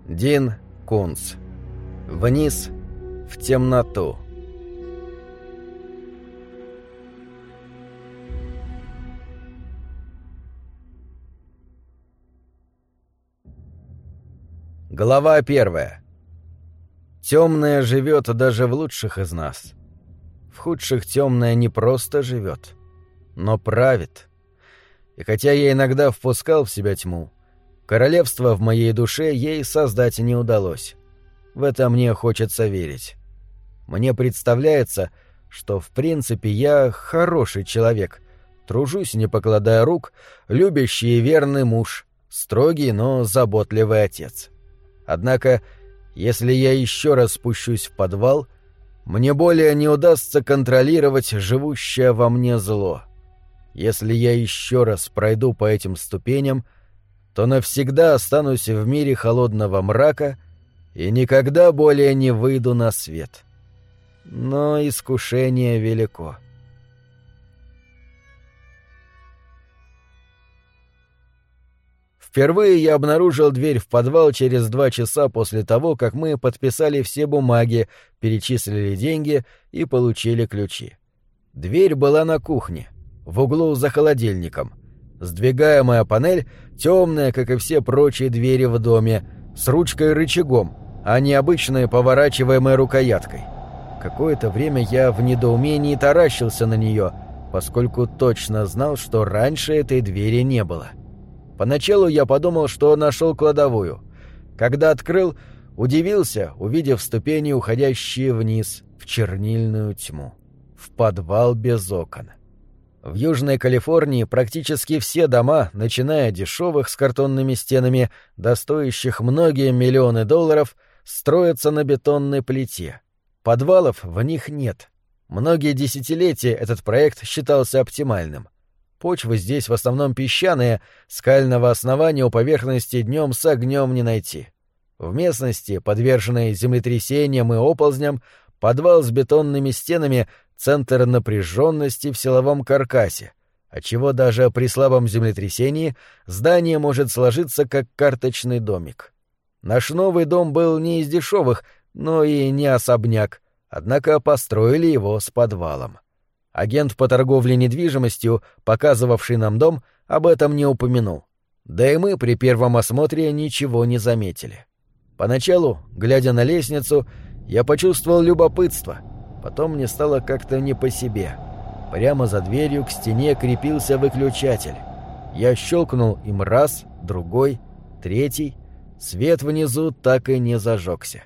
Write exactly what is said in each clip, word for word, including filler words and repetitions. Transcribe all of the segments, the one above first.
Дин Кунц. Вниз в темноту. Глава первая. Темное живет даже в лучших из нас. В худших темное не просто живет, но правит. И хотя я иногда впускал в себя тьму, королевство в моей душе ей создать не удалось. В это мне хочется верить. Мне представляется, что в принципе я хороший человек, тружусь, не покладая рук, любящий и верный муж, строгий, но заботливый отец. Однако, если я еще раз спущусь в подвал, мне более не удастся контролировать живущее во мне зло. Если я еще раз пройду по этим ступеням, то навсегда останусь в мире холодного мрака и никогда более не выйду на свет. Но искушение велико. Впервые я обнаружил дверь в подвал через два часа после того, как мы подписали все бумаги, перечислили деньги и получили ключи. Дверь была на кухне, в углу за холодильником. Сдвигаемая панель, темная, как и все прочие двери в доме, с ручкой-рычагом, а не обычной поворачиваемой рукояткой. Какое-то время я в недоумении таращился на нее, поскольку точно знал, что раньше этой двери не было. Поначалу я подумал, что нашел кладовую. Когда открыл, удивился, увидев ступени, уходящие вниз, в чернильную тьму. В подвал без окон. В Южной Калифорнии практически все дома, начиная дешевых с картонными стенами, до стоящих многие миллионы долларов, строятся на бетонной плите. Подвалов в них нет. Многие десятилетия этот проект считался оптимальным. Почвы здесь в основном песчаные, скального основания у поверхности днем с огнем не найти. В местности, подверженной землетрясениям и оползням, подвал с бетонными стенами — центр напряженности в силовом каркасе, отчего даже при слабом землетрясении здание может сложиться как карточный домик. Наш новый дом был не из дешевых, но и не особняк, однако построили его с подвалом. Агент по торговле недвижимостью, показывавший нам дом, об этом не упомянул. Да и мы при первом осмотре ничего не заметили. Поначалу, глядя на лестницу, я почувствовал любопытство. Потом мне стало как-то не по себе. Прямо за дверью к стене крепился выключатель. Я щелкнул им раз, другой, третий. Свет внизу так и не зажегся.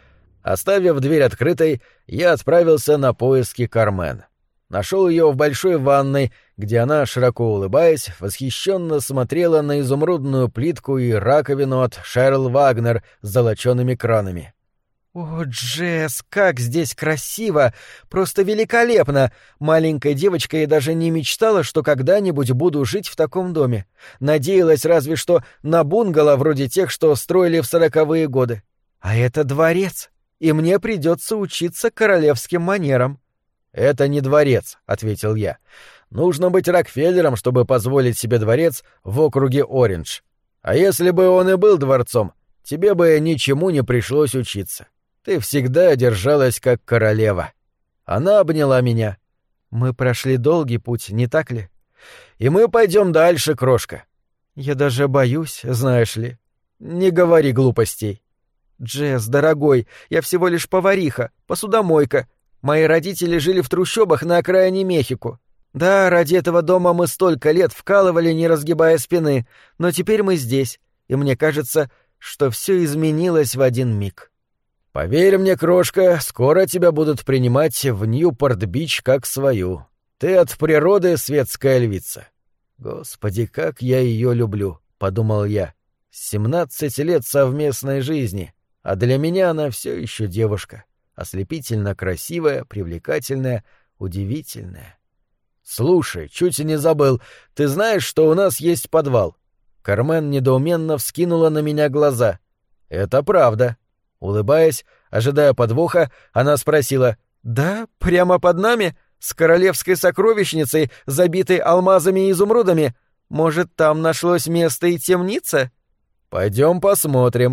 Оставив дверь открытой, я отправился на поиски Кармен. Нашел ее в большой ванной, где она, широко улыбаясь, восхищенно смотрела на изумрудную плитку и раковину от Шерл Вагнер с золочеными кранами. «О, Джесс, как здесь красиво! Просто великолепно! Маленькая девочка и даже не мечтала, что когда-нибудь буду жить в таком доме. Надеялась разве что на бунгало вроде тех, что строили в сороковые годы. А это дворец, и мне придется учиться королевским манерам». «Это не дворец», — ответил я. «Нужно быть Рокфеллером, чтобы позволить себе дворец в округе Ориндж. А если бы он и был дворцом, тебе бы ничему не пришлось учиться. Ты всегда держалась как королева». Она обняла меня. «Мы прошли долгий путь, не так ли?» «И мы пойдем дальше, крошка». «Я даже боюсь, знаешь ли». «Не говори глупостей». «Джесс, дорогой, я всего лишь повариха, посудомойка. Мои родители жили в трущобах на окраине Мехико. Да, ради этого дома мы столько лет вкалывали, не разгибая спины, но теперь мы здесь, и мне кажется, что все изменилось в один миг». «Поверь мне, крошка, скоро тебя будут принимать в Ньюпорт-Бич как свою. Ты от природы светская львица». «Господи, как я ее люблю», — подумал я. «Семнадцать лет совместной жизни, а для меня она все еще девушка. Ослепительно красивая, привлекательная, удивительная. Слушай, чуть не забыл, ты знаешь, что у нас есть подвал?» Кармен недоуменно вскинула на меня глаза. «Это правда». Улыбаясь, ожидая подвоха, она спросила: «Да, прямо под нами? С королевской сокровищницей, забитой алмазами и изумрудами? Может, там нашлось место и темница?» «Пойдем посмотрим».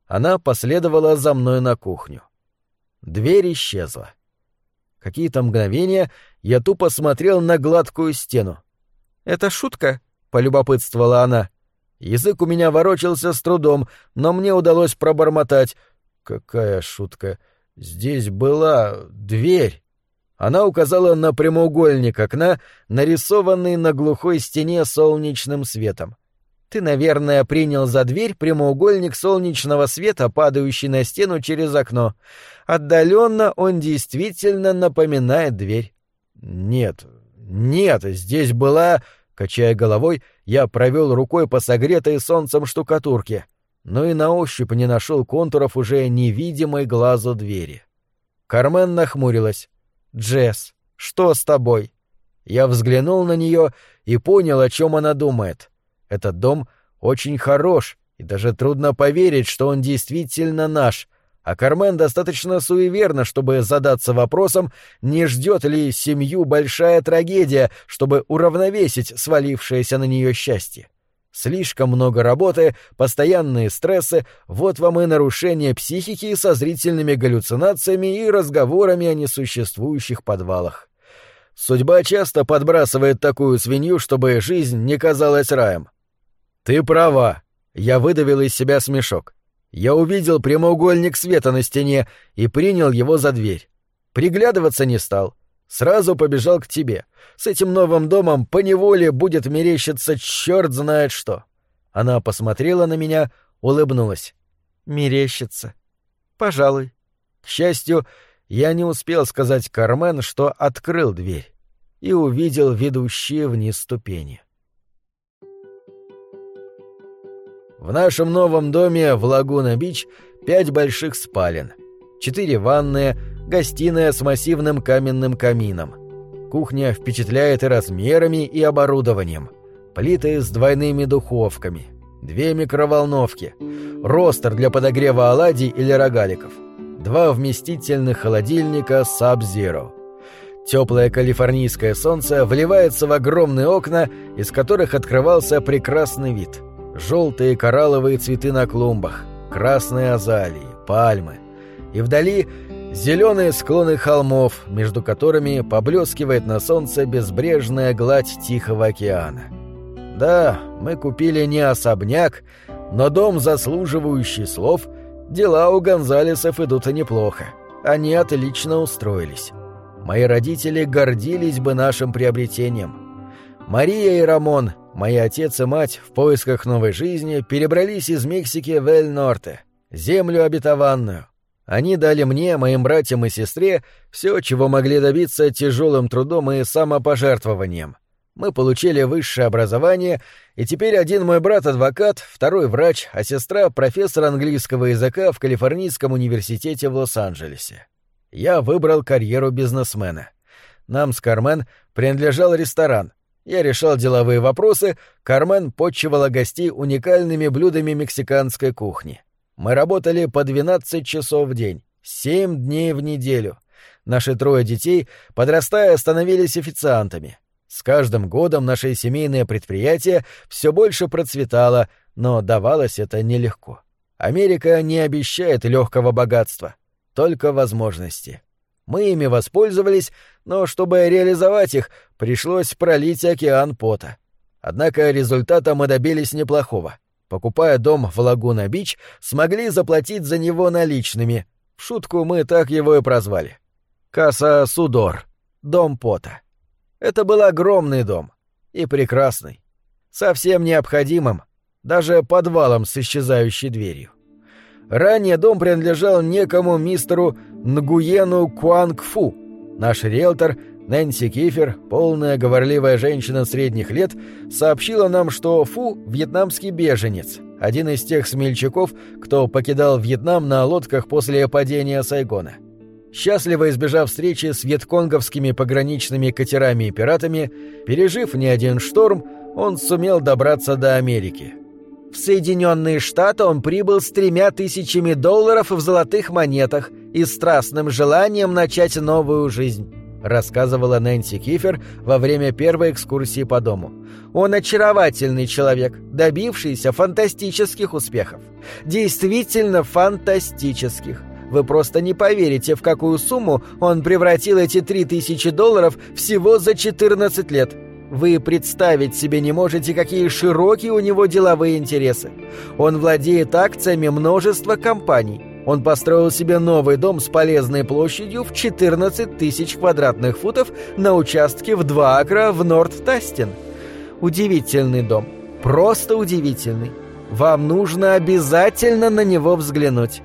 Она последовала за мной на кухню. Дверь исчезла. Какие-то мгновения я тупо смотрел на гладкую стену. «Это шутка?» — полюбопытствовала она. Язык у меня ворочался с трудом, но мне удалось пробормотать. «Какая шутка? Здесь была дверь». Она указала на прямоугольник окна, нарисованный на глухой стене солнечным светом. «Ты, наверное, принял за дверь прямоугольник солнечного света, падающий на стену через окно. Отдаленно он действительно напоминает дверь». «Нет, нет, здесь была...» Качая головой, я провел рукой по согретой солнцем штукатурке, но и на ощупь не нашел контуров уже невидимой глазу двери. Кармен нахмурилась. «Джесс, что с тобой?» Я взглянул на нее и понял, о чем она думает. Этот дом очень хорош, и даже трудно поверить, что он действительно наш, а Кармен достаточно суеверна, чтобы задаться вопросом, не ждет ли семью большая трагедия, чтобы уравновесить свалившееся на нее счастье. Слишком много работы, постоянные стрессы — вот вам и нарушение психики со зрительными галлюцинациями и разговорами о несуществующих подвалах. Судьба часто подбрасывает такую свинью, чтобы жизнь не казалась раем. «Ты права», — я выдавил из себя смешок. Я увидел прямоугольник света на стене и принял его за дверь. Приглядываться не стал. Сразу побежал к тебе. С этим новым домом поневоле будет мерещиться черт знает что. Она посмотрела на меня, улыбнулась. Мерещится. Пожалуй. К счастью, я не успел сказать Кармен, что открыл дверь и увидел ведущие вниз ступени. В нашем новом доме в Лагуна-Бич пять больших спален, четыре ванные, гостиная с массивным каменным камином. Кухня впечатляет и размерами, и оборудованием. Плиты с двойными духовками, две микроволновки, ростер для подогрева оладий или рогаликов, два вместительных холодильника Sub-Zero. Теплое калифорнийское солнце вливается в огромные окна, из которых открывался прекрасный вид. Желтые коралловые цветы на клумбах, красные азалии, пальмы. И вдали зеленые склоны холмов, между которыми поблескивает на солнце безбрежная гладь Тихого океана. Да, мы купили не особняк, но дом, заслуживающий слов. Дела у Гонзалесов идут неплохо. Они отлично устроились. Мои родители гордились бы нашим приобретением. Мария и Рамон, мои отец и мать, в поисках новой жизни перебрались из Мексики в Эль-Норте, землю обетованную. Они дали мне, моим братьям и сестре все, чего могли добиться тяжелым трудом и самопожертвованием. Мы получили высшее образование, и теперь один мой брат — адвокат, второй — врач, а сестра — профессор английского языка в Калифорнийском университете в Лос-Анджелесе. Я выбрал карьеру бизнесмена. Нам с Кармен принадлежал ресторан. Я решал деловые вопросы, Кармен подчивала гостей уникальными блюдами мексиканской кухни. Мы работали по двенадцать часов в день, семь дней в неделю. Наши трое детей, подрастая, становились официантами. С каждым годом наше семейное предприятие все больше процветало, но давалось это нелегко. Америка не обещает легкого богатства, только возможности. Мы ими воспользовались, но чтобы реализовать их, пришлось пролить океан пота. Однако результата мы добились неплохого. Покупая дом в Лагуна-Бич, смогли заплатить за него наличными. В шутку мы так его и прозвали. Каса Судор. Дом пота. Это был огромный дом. И прекрасный. Совсем необходимым. Даже подвалом с исчезающей дверью. Ранее дом принадлежал некому мистеру Нгуену Куанг-Фу. Наш риэлтор Нэнси Кифер, полная говорливая женщина средних лет, сообщила нам, что Фу — вьетнамский беженец, один из тех смельчаков, кто покидал Вьетнам на лодках после падения Сайгона. Счастливо избежав встречи с вьетконговскими пограничными катерами и пиратами, пережив не один шторм, он сумел добраться до Америки. В Соединенные Штаты он прибыл с тремя тысячами долларов в золотых монетах и страстным желанием начать новую жизнь. — рассказывала Нэнси Кифер во время первой экскурсии по дому. «Он очаровательный человек, добившийся фантастических успехов. Действительно фантастических. Вы просто не поверите, в какую сумму он превратил эти три тысячи долларов всего за четырнадцать лет. Вы представить себе не можете, какие широкие у него деловые интересы. Он владеет акциями множества компаний. Он построил себе новый дом с полезной площадью в четырнадцать тысяч квадратных футов на участке в два акра в Норт-Тастин. Удивительный дом. Просто удивительный. Вам нужно обязательно на него взглянуть».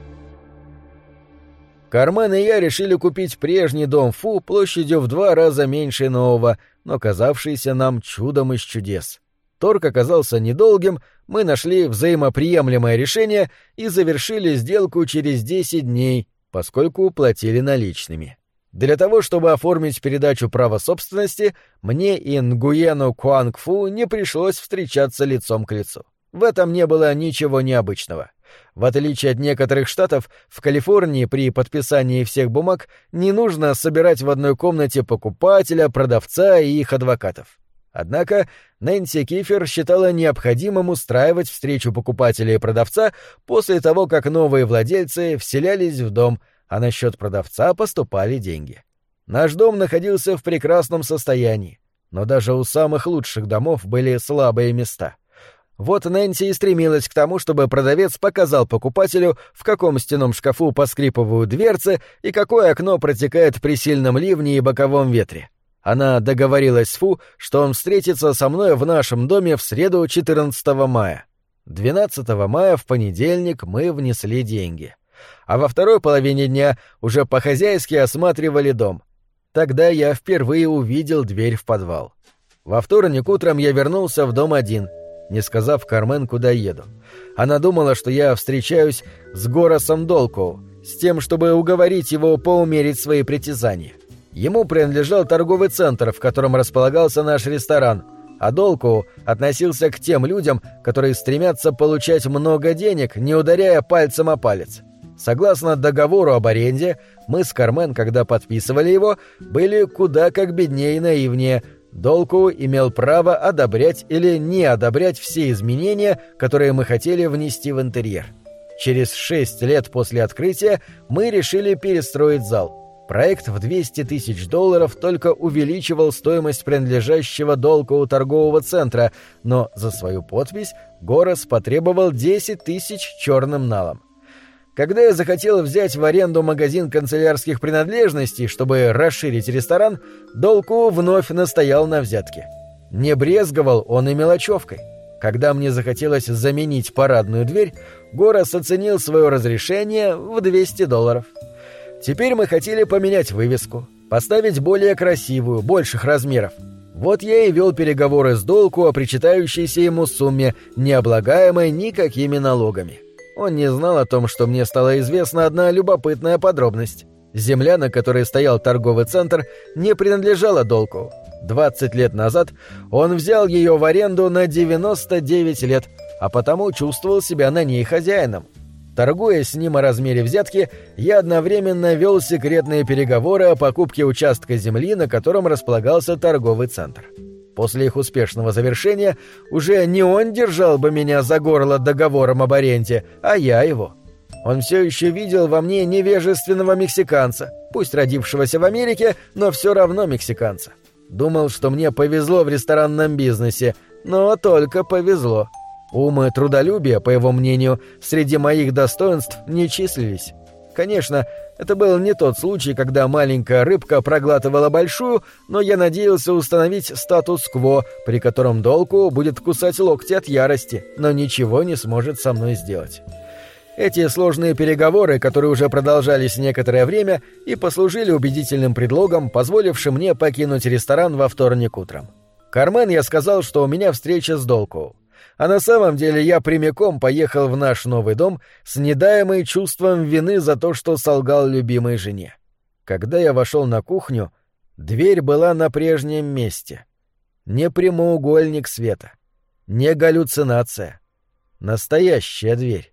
Кармен и я решили купить прежний дом Фу площадью в два раза меньше нового, но казавшийся нам чудом из чудес. Торг оказался недолгим, мы нашли взаимоприемлемое решение и завершили сделку через десять дней, поскольку платили наличными. Для того, чтобы оформить передачу права собственности, мне и Нгуену Куанг-Фу не пришлось встречаться лицом к лицу. В этом не было ничего необычного. В отличие от некоторых штатов, в Калифорнии при подписании всех бумаг не нужно собирать в одной комнате покупателя, продавца и их адвокатов. Однако Нэнси Кифер считала необходимым устраивать встречу покупателя и продавца после того, как новые владельцы вселялись в дом, а на счет продавца поступали деньги. Наш дом находился в прекрасном состоянии, но даже у самых лучших домов были слабые места. Вот Нэнси и стремилась к тому, чтобы продавец показал покупателю, в каком стенном шкафу поскрипывают дверцы и какое окно протекает при сильном ливне и боковом ветре. Она договорилась с Фу, что он встретится со мной в нашем доме в среду четырнадцатого мая. двенадцатого мая в понедельник мы внесли деньги. А во второй половине дня уже по-хозяйски осматривали дом. Тогда я впервые увидел дверь в подвал. Во вторник утром я вернулся в дом один, не сказав Кармен, куда еду. Она думала, что я встречаюсь с Горасом Долкоу, с тем, чтобы уговорить его поумерить свои притязания. Ему принадлежал торговый центр, в котором располагался наш ресторан, а Долкоу относился к тем людям, которые стремятся получать много денег, не ударяя пальцем о палец. Согласно договору об аренде, мы с Кармен, когда подписывали его, были куда как беднее и наивнее. Долкоу имел право одобрять или не одобрять все изменения, которые мы хотели внести в интерьер. Через шесть лет после открытия мы решили перестроить зал. Проект в двести тысяч долларов только увеличивал стоимость принадлежащего Долкоу торгового центра, но за свою подпись Горас потребовал десять тысяч черным налом. Когда я захотел взять в аренду магазин канцелярских принадлежностей, чтобы расширить ресторан, Долкоу вновь настоял на взятке. Не брезговал он и мелочевкой. Когда мне захотелось заменить парадную дверь, Горас оценил свое разрешение в двести долларов. Теперь мы хотели поменять вывеску, поставить более красивую, больших размеров. Вот я и вел переговоры с Долкоу о причитающейся ему сумме, не облагаемой никакими налогами. Он не знал о том, что мне стала известна одна любопытная подробность. Земля, на которой стоял торговый центр, не принадлежала Долкоу. двадцать лет назад он взял ее в аренду на девяносто девять лет, а потому чувствовал себя на ней хозяином. Торгуя с ним о размере взятки, я одновременно вел секретные переговоры о покупке участка земли, на котором располагался торговый центр. После их успешного завершения уже не он держал бы меня за горло договором об аренде, а я его. Он все еще видел во мне невежественного мексиканца, пусть родившегося в Америке, но все равно мексиканца. Думал, что мне повезло в ресторанном бизнесе, но только повезло. Ум и трудолюбие, по его мнению, среди моих достоинств не числились. Конечно, это был не тот случай, когда маленькая рыбка проглатывала большую, но я надеялся установить статус-кво, при котором Долкоу будет кусать локти от ярости, но ничего не сможет со мной сделать. Эти сложные переговоры, которые уже продолжались некоторое время, и послужили убедительным предлогом, позволившим мне покинуть ресторан во вторник утром. Кармен я сказал, что у меня встреча с Долкоу. А на самом деле я прямиком поехал в наш новый дом с недаемой чувством вины за то, что солгал любимой жене. Когда я вошел на кухню, дверь была на прежнем месте. Не прямоугольник света, не галлюцинация. Настоящая дверь.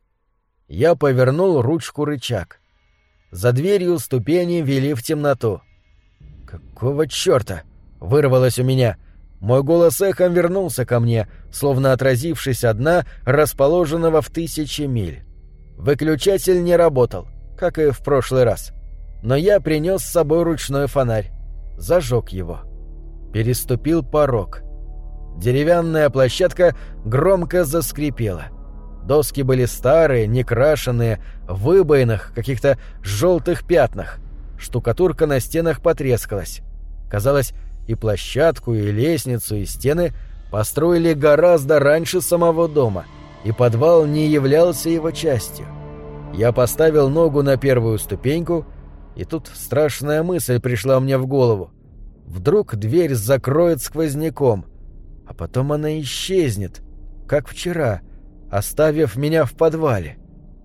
Я повернул ручку-рычаг. За дверью ступени вели в темноту. «Какого чёрта?» — вырвалось у меня. Мой голос эхом вернулся ко мне, словно отразившись от дна, расположенного в тысячи миль. Выключатель не работал, как и в прошлый раз. Но я принес с собой ручной фонарь. Зажег его. Переступил порог. Деревянная площадка громко заскрипела. Доски были старые, некрашенные, в выбоинах, каких-то желтых пятнах. Штукатурка на стенах потрескалась. Казалось, и площадку, и лестницу, и стены построили гораздо раньше самого дома, и подвал не являлся его частью. Я поставил ногу на первую ступеньку, и тут страшная мысль пришла мне в голову. Вдруг дверь закроет сквозняком, а потом она исчезнет, как вчера, оставив меня в подвале.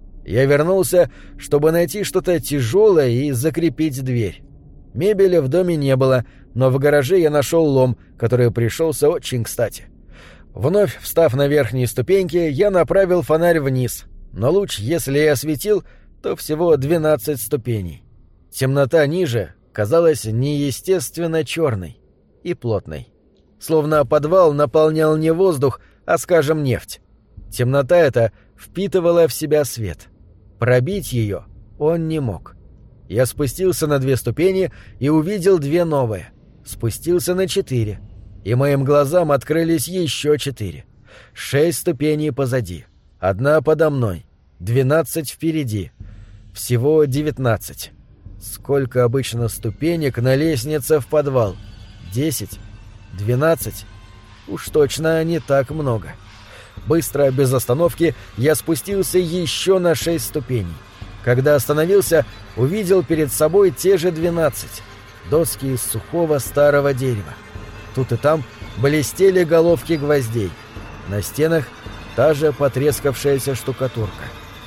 Я вернулся, чтобы найти что-то тяжелое и закрепить дверь. Мебели в доме не было, но в гараже я нашел лом, который пришелся очень кстати. Вновь встав на верхние ступеньки, я направил фонарь вниз, но луч, если и осветил, то всего двенадцать ступеней. Темнота ниже казалась неестественно черной и плотной. Словно подвал наполнял не воздух, а, скажем, нефть. Темнота эта впитывала в себя свет. Пробить ее он не мог. Я спустился на две ступени и увидел две новые. Спустился на четыре. И моим глазам открылись еще четыре. Шесть ступеней позади. Одна подо мной. Двенадцать впереди. Всего девятнадцать. Сколько обычно ступенек на лестнице в подвал? Десять? Двенадцать? Уж точно не так много. Быстро, без остановки, я спустился еще на шесть ступеней. Когда остановился, увидел перед собой те же двенадцать. Доски из сухого старого дерева. Тут и там блестели головки гвоздей. На стенах та же потрескавшаяся штукатурка.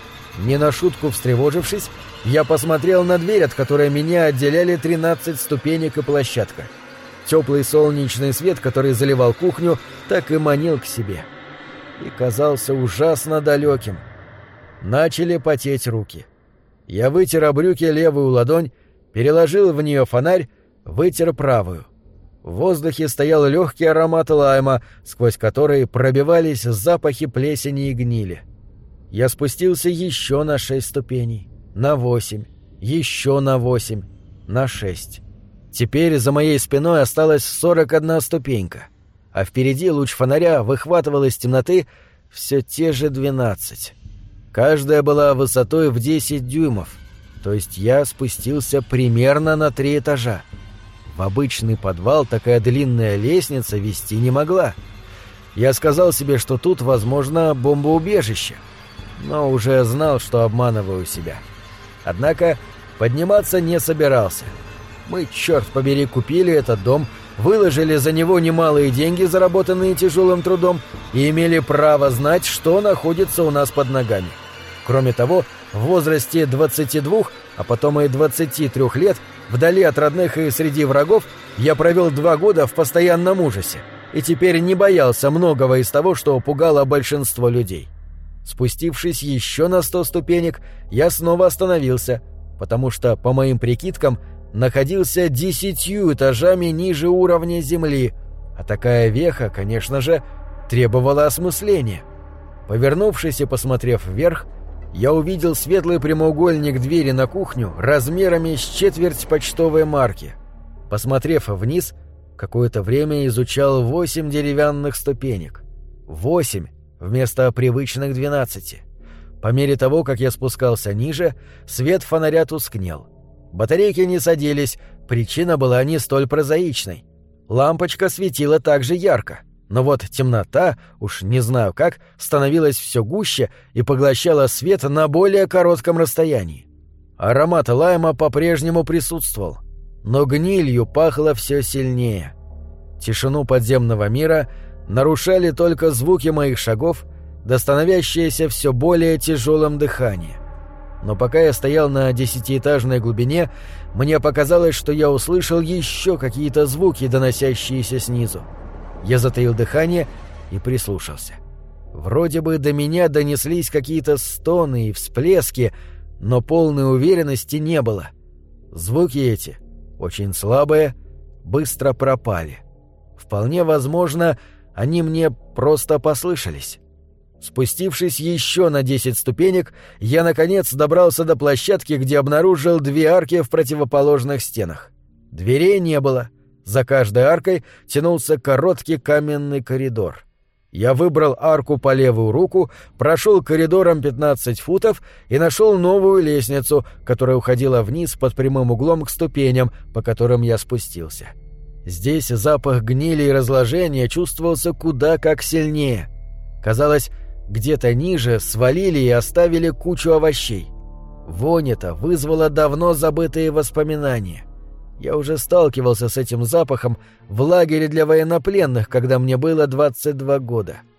Не на шутку встревожившись, я посмотрел на дверь, от которой меня отделяли тринадцать ступенек и площадка. Теплый солнечный свет, который заливал кухню, так и манил к себе. И казался ужасно далеким. Начали потеть руки. Я вытер об брюки левую ладонь, переложил в нее фонарь, вытер правую. В воздухе стоял легкий аромат лайма, сквозь который пробивались запахи плесени и гнили. Я спустился еще на шесть ступеней, на восемь, еще на восемь, на шесть. Теперь за моей спиной осталась сорок одна ступенька, а впереди луч фонаря выхватывал из темноты все те же двенадцать. Каждая была высотой в десять дюймов, то есть я спустился примерно на три этажа. В обычный подвал такая длинная лестница вести не могла. Я сказал себе, что тут, возможно, бомбоубежище, но уже знал, что обманываю себя. Однако подниматься не собирался. Мы, черт побери, купили этот дом, выложили за него немалые деньги, заработанные тяжелым трудом, и имели право знать, что находится у нас под ногами. Кроме того, в возрасте двадцати двух, а потом и двадцати трёх лет, вдали от родных и среди врагов, я провел два года в постоянном ужасе и теперь не боялся многого из того, что пугало большинство людей. Спустившись еще на сто ступенек, я снова остановился, потому что, по моим прикидкам, находился десятью этажами ниже уровня земли, а такая веха, конечно же, требовала осмысления. Повернувшись и посмотрев вверх, я увидел светлый прямоугольник двери на кухню размерами с четверть почтовой марки. Посмотрев вниз, какое-то время изучал восемь деревянных ступенек. Восемь вместо привычных двенадцати. По мере того, как я спускался ниже, свет фонаря тускнел. Батарейки не садились, причина была не столь прозаичной. Лампочка светила так же ярко. Но вот темнота, уж не знаю как, становилась все гуще и поглощала свет на более коротком расстоянии. Аромат лайма по-прежнему присутствовал, но гнилью пахло все сильнее. Тишину подземного мира нарушали только звуки моих шагов, да становящееся все более тяжелым дыхание. Но пока я стоял на десятиэтажной глубине, мне показалось, что я услышал еще какие-то звуки, доносящиеся снизу. Я затаил дыхание и прислушался. Вроде бы до меня донеслись какие-то стоны и всплески, но полной уверенности не было. Звуки эти, очень слабые, быстро пропали. Вполне возможно, они мне просто послышались. Спустившись еще на десять ступенек, я, наконец, добрался до площадки, где обнаружил две арки в противоположных стенах. Дверей не было. За каждой аркой тянулся короткий каменный коридор. Я выбрал арку по левую руку, прошел коридором пятнадцать футов и нашел новую лестницу, которая уходила вниз под прямым углом к ступеням, по которым я спустился. Здесь запах гнили и разложения чувствовался куда как сильнее. Казалось, где-то ниже свалили и оставили кучу овощей. Вонь эта вызвала давно забытые воспоминания. Я уже сталкивался с этим запахом в лагере для военнопленных, когда мне было двадцать два года.